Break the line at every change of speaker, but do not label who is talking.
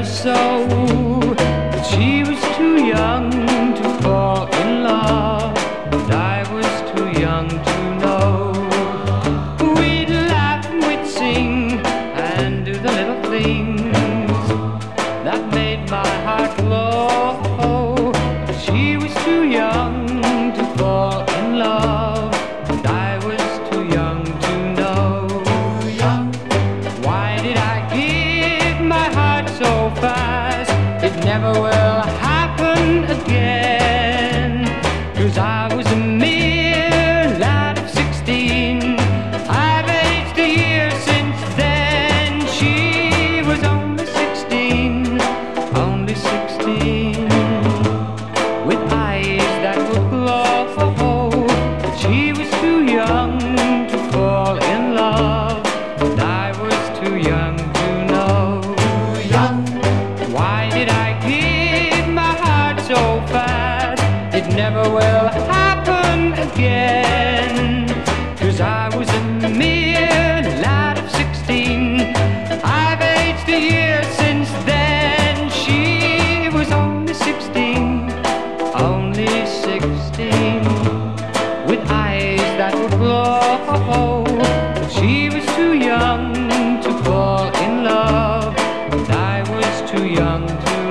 her so. But she was too young to fall in love, and I was too young to know. We'd laugh and we'd sing and do the little things that made my heart glow. But she was too young to fall in love, and I was too young to know. Why did I give my heart so fast? It never will happen again. 'Cause I was a mere lad of 16. I've aged a year since then. She was only 16, only 16, with eyes that would glow. She was too young to fall in love, and I was too young to know. Why did I give my heart so fast? It never will happen again. 'Cause I was a mere lad of 16. I've aged a year since then. She was only 16, only 16, with eyes that would glow. She was too young to fall in love, and I was too young to